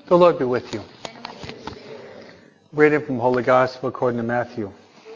The Lord be with you. Reading from Holy Gospel according to Matthew.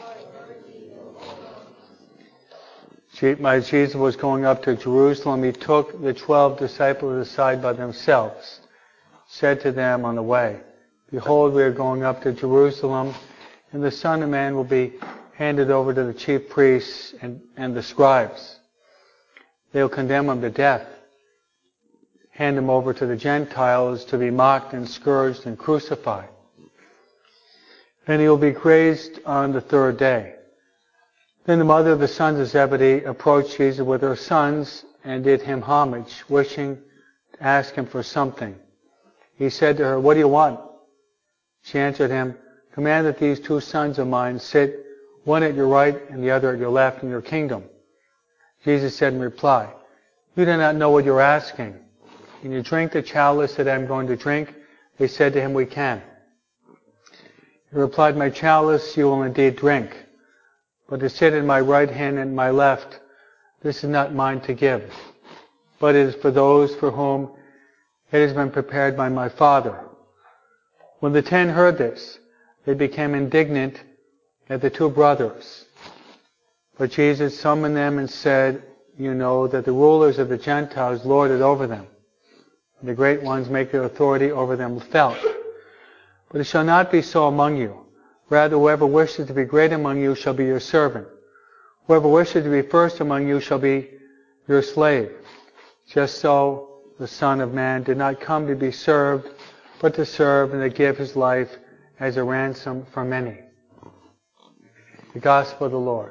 As Jesus was going up to Jerusalem, he took the 12 disciples aside by themselves, said to them on the way, "Behold, we are going up to Jerusalem, and the Son of Man will be handed over to the chief priests and the scribes. They will condemn him to death, hand him over to the Gentiles to be mocked and scourged and crucified. And he will be raised on the third day." Then the mother of the sons of Zebedee approached Jesus with her sons and did him homage, wishing to ask him for something. He said to her, "What do you want?" She answered him, "Command that these 2 sons of mine sit, one at your right and the other at your left in your kingdom." Jesus said in reply, "You do not know what you're asking. Can you drink the chalice that I'm going to drink?" They said to him, "We can." He replied, "My chalice you will indeed drink, but to sit at my right hand and my left, this is not mine to give, but it is for those for whom it has been prepared by my Father." When the 10 heard this, they became indignant at the 2 brothers. But Jesus summoned them and said, "You know that the rulers of the Gentiles lord it over them, and the great ones make their authority over them felt. But it shall not be so among you. Rather, whoever wishes to be great among you shall be your servant. Whoever wishes to be first among you shall be your slave. Just so the Son of Man did not come to be served, but to serve and to give his life as a ransom for many." The Gospel of the Lord.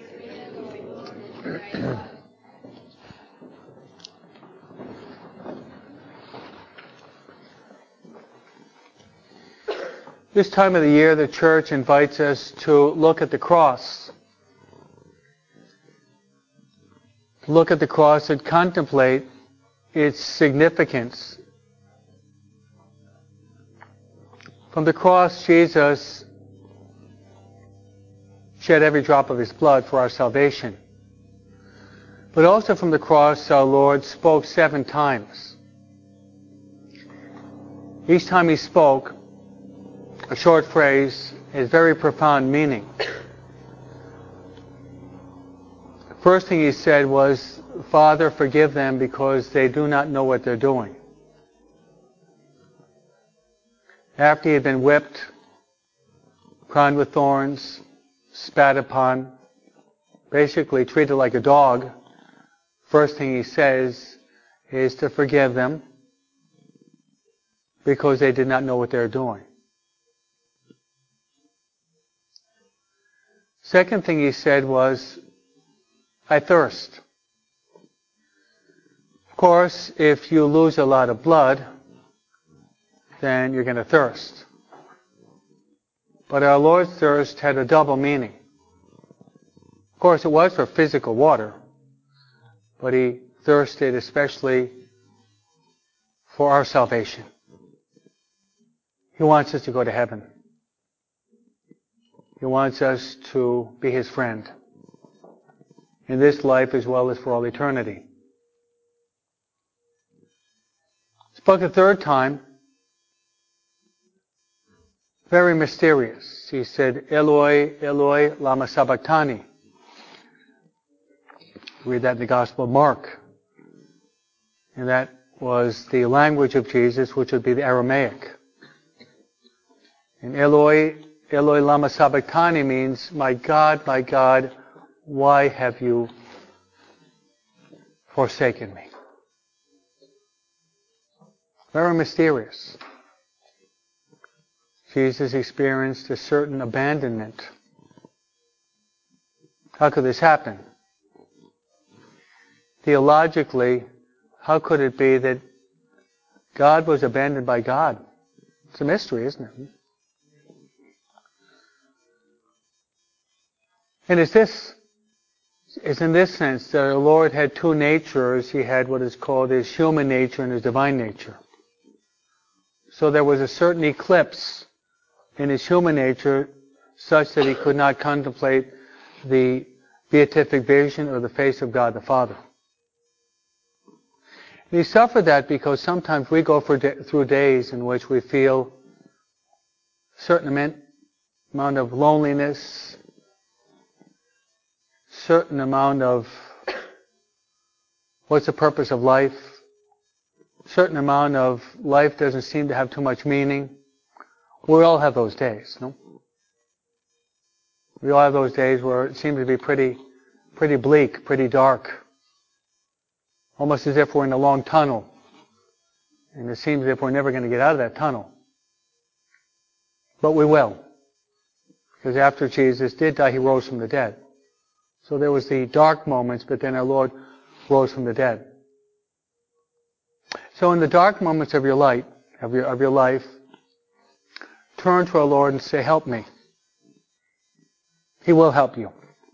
This time of the year, the Church invites us to look at the cross. Look at the cross and contemplate its significance. From the cross, Jesus shed every drop of his blood for our salvation. But also from the cross, our Lord spoke 7 times. Each time he spoke, a short phrase has very profound meaning. The first thing he said was, "Father, forgive them because they do not know what they're doing." After he had been whipped, crowned with thorns, spat upon, basically treated like a dog, first thing he says is to forgive them because they did not know what they were doing. Second thing he said was, "I thirst." Of course, if you lose a lot of blood, then you're going to thirst. But our Lord's thirst had a double meaning. Of course, it was for physical water, but he thirsted especially for our salvation. He wants us to go to heaven. He wants us to be his friend in this life as well as for all eternity. Spoke a third time, very mysterious. He said, "Eloi, Eloi, lama sabachthani." Read that in the Gospel of Mark. And that was the language of Jesus, which would be the Aramaic. And Eloi, Eloi lama sabachthani means, my God, why have you forsaken me?" Very mysterious. Jesus experienced a certain abandonment. How could this happen? Theologically, how could it be that God was abandoned by God? It's a mystery, isn't it? And it's in this sense that our Lord had 2 natures. He had what is called his human nature and his divine nature. So there was a certain eclipse in his human nature such that he could not contemplate the beatific vision or the face of God the Father. We suffer that because sometimes we go through days in which we feel a certain amount of loneliness, certain amount of what's the purpose of life, certain amount of life doesn't seem to have too much meaning. We all have those days, no? We all have those days where it seems to be pretty bleak, pretty dark. Almost as if we're in a long tunnel. And it seems as if we're never going to get out of that tunnel. But we will. Because after Jesus did die, He rose from the dead. So there was the dark moments, but then our Lord rose from the dead. So in the dark moments of your life, turn to our Lord and say, help me. He will help you.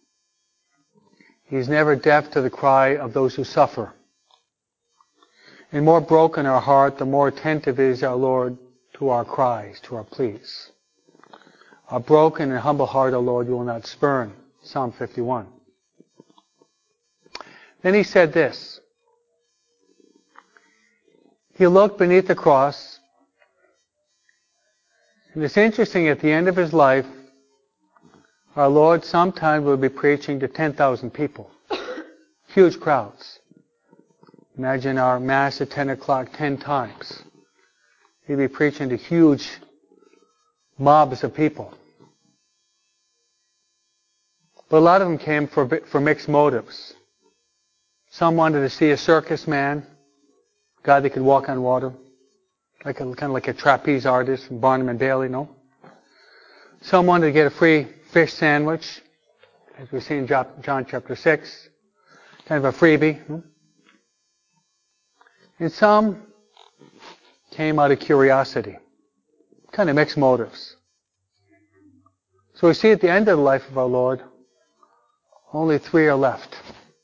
He's never deaf to the cry of those who suffer. And more broken our heart, the more attentive is our Lord to our cries, to our pleas. A broken and humble heart, O Lord, you will not spurn. Psalm 51. Then He said this. He looked beneath the cross. And it's interesting, at the end of His life, our Lord sometimes will be preaching to 10,000 people. Huge crowds. Imagine our Mass at 10 o'clock 10 times. He'd be preaching to huge mobs of people. But a lot of them came for mixed motives. Some wanted to see a circus man, a guy that could walk on water, kind of like a trapeze artist from Barnum and Bailey, no? Some wanted to get a free fish sandwich, as we see in John chapter 6, kind of a freebie. No? And some came out of curiosity, kind of mixed motives. So we see at the end of the life of our Lord, only 3 are left.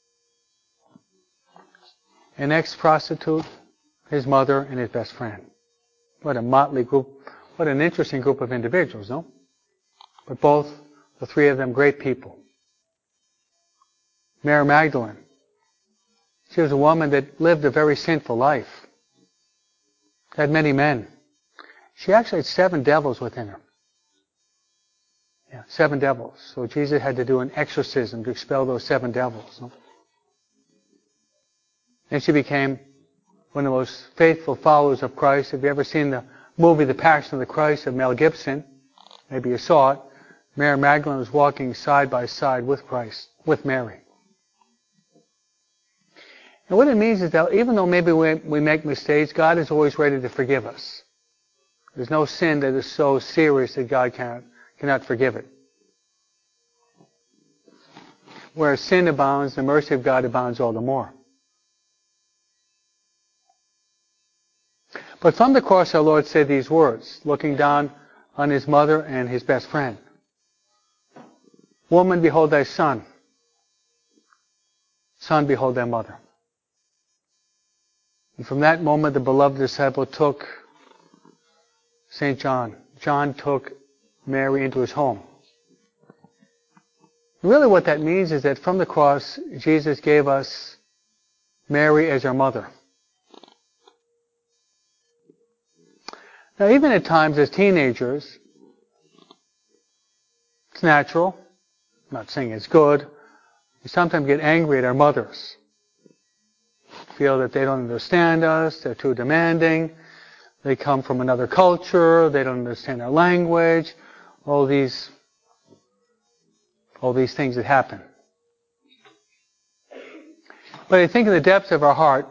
An ex-prostitute, his mother, and his best friend. What a motley group, what an interesting group of individuals, no? But both, the 3 of them, great people. Mary Magdalene. She was a woman that lived a very sinful life. Had many men. She actually had 7 devils within her. Yeah, 7 devils. So Jesus had to do an exorcism to expel those 7 devils. No? And she became one of the most faithful followers of Christ. Have you ever seen the movie The Passion of the Christ of Mel Gibson? Maybe you saw it. Mary Magdalene was walking side by side with Christ, with Mary. And what it means is that even though maybe we make mistakes, God is always ready to forgive us. There's no sin that is so serious that God cannot forgive it. Where sin abounds, the mercy of God abounds all the more. But from the cross our Lord said these words, looking down on His mother and His best friend. Woman, behold thy son. Son, behold thy mother. And from that moment the beloved disciple took St. John. John took Mary into his home. Really what that means is that from the cross, Jesus gave us Mary as our mother. Now even at times as teenagers, it's natural. I'm not saying it's good. We sometimes get angry at our mothers. Feel that they don't understand us, they're too demanding, they come from another culture, they don't understand our language, all these things that happen. But I think in the depths of our heart,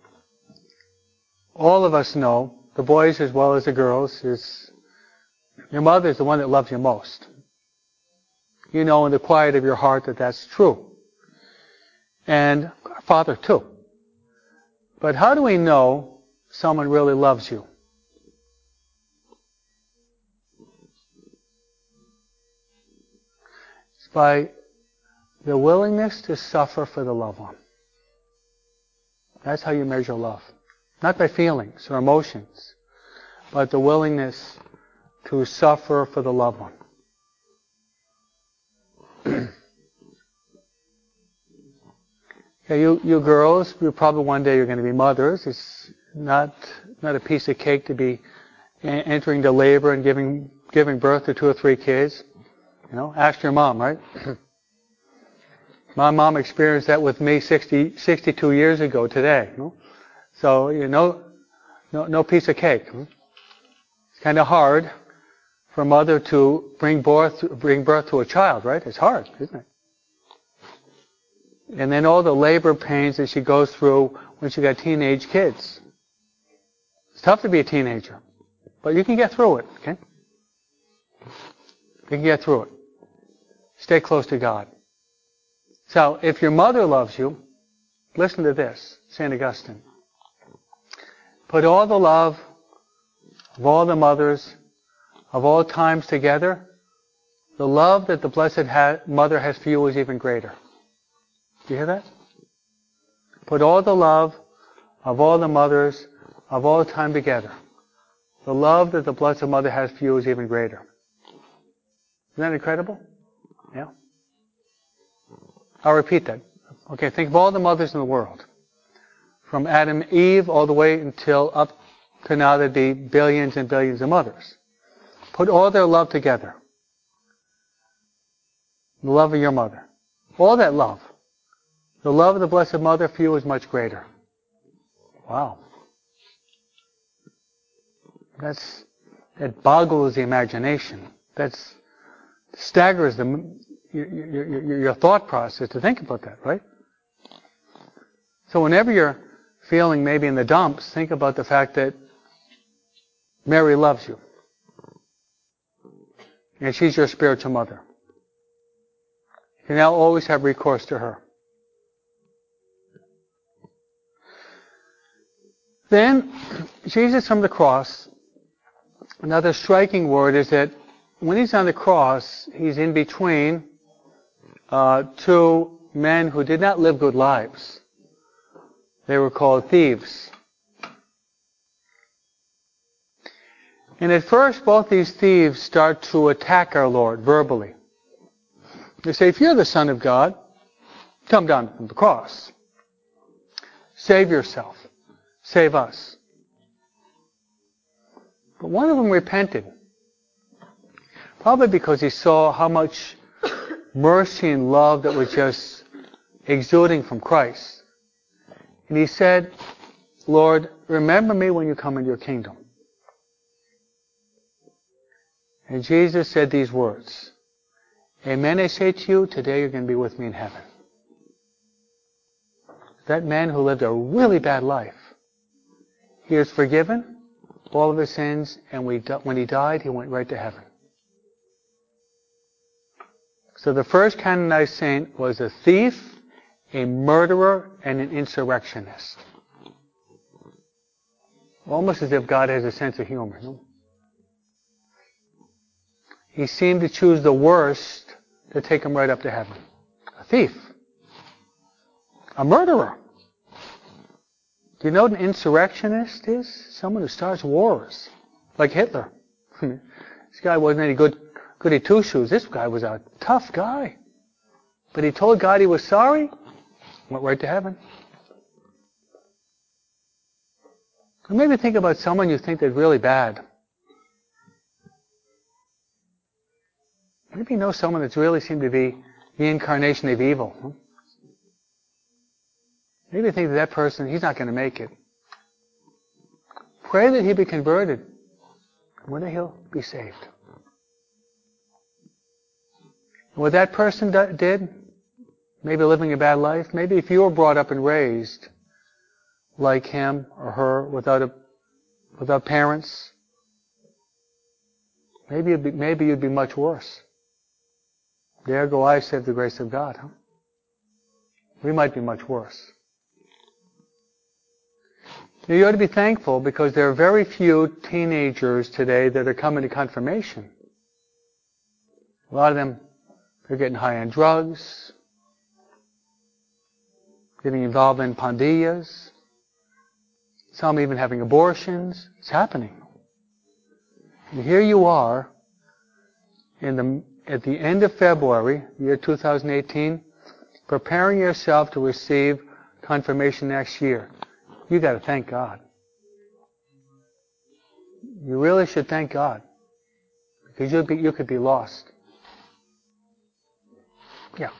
all of us know, the boys as well as the girls, is your mother is the one that loves you most. You know in the quiet of your heart that that's true. And our father too. But how do we know someone really loves you? It's by the willingness to suffer for the loved one. That's how you measure love. Not by feelings or emotions, but the willingness to suffer for the loved one. Yeah, you girls, you probably one day you're going to be mothers. It's not a piece of cake to be entering the labor and giving birth to 2 or 3 kids. Ask your mom, right? My mom experienced that with me 62 years ago today. So, no piece of cake. It's kind of hard for a mother to bring birth to a child, right? It's hard, isn't it? And then all the labor pains that she goes through when she got teenage kids. It's tough to be a teenager, but you can get through it, okay? You can get through it. Stay close to God. So, if your mother loves you, listen to this, St. Augustine. Put all the love of all the mothers of all times together, the love that the Blessed Mother has for you is even greater. Do you hear that? Put all the love of all the mothers of all time together. The love that the Blessed Mother has for you is even greater. Isn't that incredible? Yeah. I'll repeat that. Okay, think of all the mothers in the world. From Adam and Eve all the way until up to now there'd be billions and billions of mothers. Put all their love together. The love of your mother. All that love. The love of the Blessed Mother for you is much greater. Wow. That boggles the imagination. That staggers your thought process to think about that, right? So whenever you're feeling maybe in the dumps, think about the fact that Mary loves you. And she's your spiritual mother. You now always have recourse to her. Then, Jesus from the cross, another striking word is that when he's on the cross, he's in between 2 men who did not live good lives. They were called thieves. And at first, both these thieves start to attack our Lord verbally. They say, if you're the Son of God, come down from the cross. Save yourself. Save us. But one of them repented. Probably because he saw how much mercy and love that was just exuding from Christ. And he said, Lord, remember me when you come into your kingdom. And Jesus said these words, Amen, I say to you, today you're going to be with me in heaven. That man who lived a really bad life, he is forgiven all of his sins, and when he died, he went right to heaven. So the first canonized saint was a thief, a murderer, and an insurrectionist. Almost as if God has a sense of humor. No? He seemed to choose the worst to take him right up to heaven. A thief. A murderer. Do you know what an insurrectionist is? Someone who starts wars. Like Hitler. This guy wasn't any goody two-shoes. This guy was a tough guy. But he told God he was sorry, went right to heaven. Or maybe think about someone you think that's really bad. Maybe you know someone that's really seemed to be the incarnation of evil. Maybe you think that person, he's not going to make it. Pray that he be converted. And one day he'll be saved. And what that person did, maybe living a bad life, maybe if you were brought up and raised like him or her without parents, maybe you'd be much worse. There go I, save the grace of God. We might be much worse. You ought to be thankful because there are very few teenagers today that are coming to confirmation. A lot of them are getting high on drugs, getting involved in pandillas, some even having abortions. It's happening. And here you are at the end of February, year 2018, preparing yourself to receive confirmation next year, you got to thank God. You really should thank God, because you could be lost. Yeah.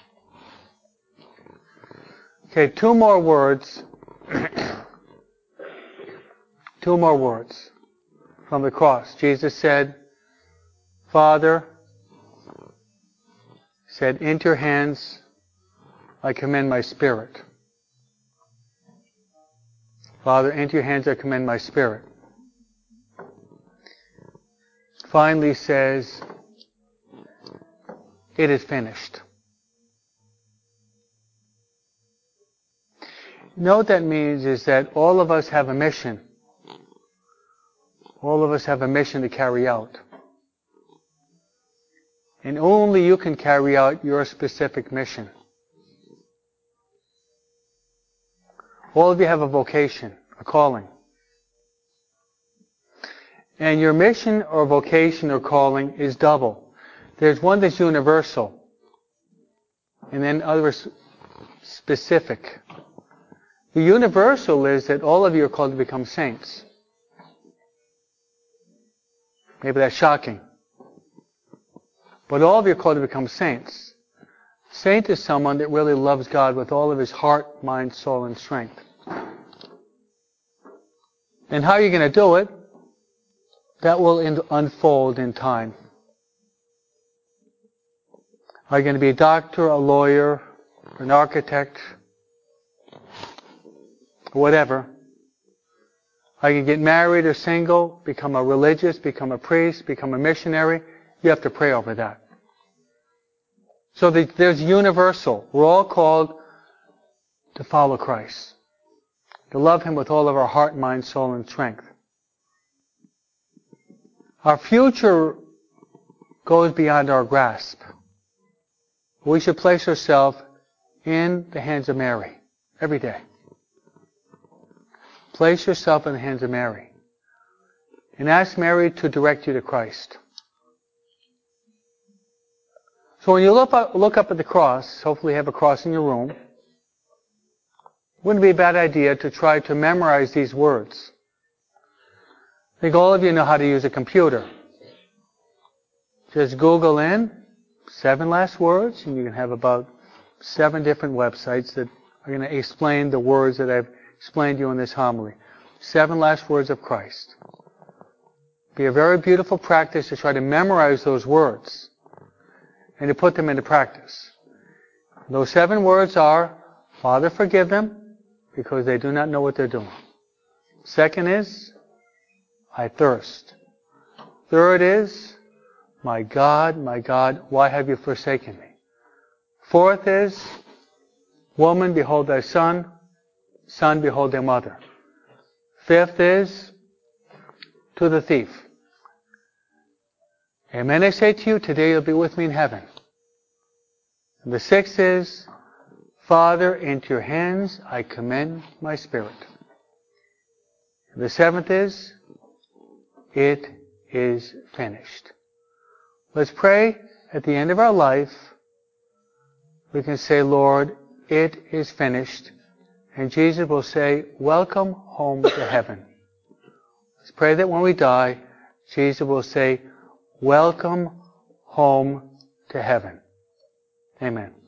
Okay, two more words. Two more words from the cross. Jesus said, Father, said, into your hands I commend my spirit. Father, into your hands I commend my spirit. Finally says, it is finished. You know what that means is that all of us have a mission. All of us have a mission to carry out. And only you can carry out your specific mission. All of you have a vocation, a calling. And your mission or vocation or calling is double. There's one that's universal, and then others specific. The universal is that all of you are called to become saints. Maybe that's shocking. But all of you are called to become saints. Saint is someone that really loves God with all of his heart, mind, soul, and strength. And how are you going to do it? That will unfold in time. Are you going to be a doctor, a lawyer, an architect, whatever? Are you going to get married or single, become a religious, become a priest, become a missionary? You have to pray over that. So there's universal. We're all called to follow Christ, to love Him with all of our heart, mind, soul, and strength. Our future goes beyond our grasp. We should place ourselves in the hands of Mary every day. Place yourself in the hands of Mary. And ask Mary to direct you to Christ. So when you look up at the cross, hopefully you have a cross in your room, wouldn't it be a bad idea to try to memorize these words? I think all of you know how to use a computer. Just Google in 7 last words, and you can have about 7 different websites that are going to explain the words that I've explained to you in this homily. 7 last words of Christ. Be a very beautiful practice to try to memorize those words and to put them into practice. Those 7 words are, Father, forgive them, because they do not know what they're doing. Second is, I thirst. Third is, my God, why have you forsaken me? Fourth is, woman, behold thy son. Son, behold thy mother. Fifth is, to the thief. Amen, I say to you, today you'll be with me in heaven. And the sixth is, Father, into your hands I commend my spirit. And the seventh is, it is finished. Let's pray at the end of our life. We can say, Lord, it is finished. And Jesus will say, welcome home to heaven. Let's pray that when we die, Jesus will say, welcome home to heaven. Amen.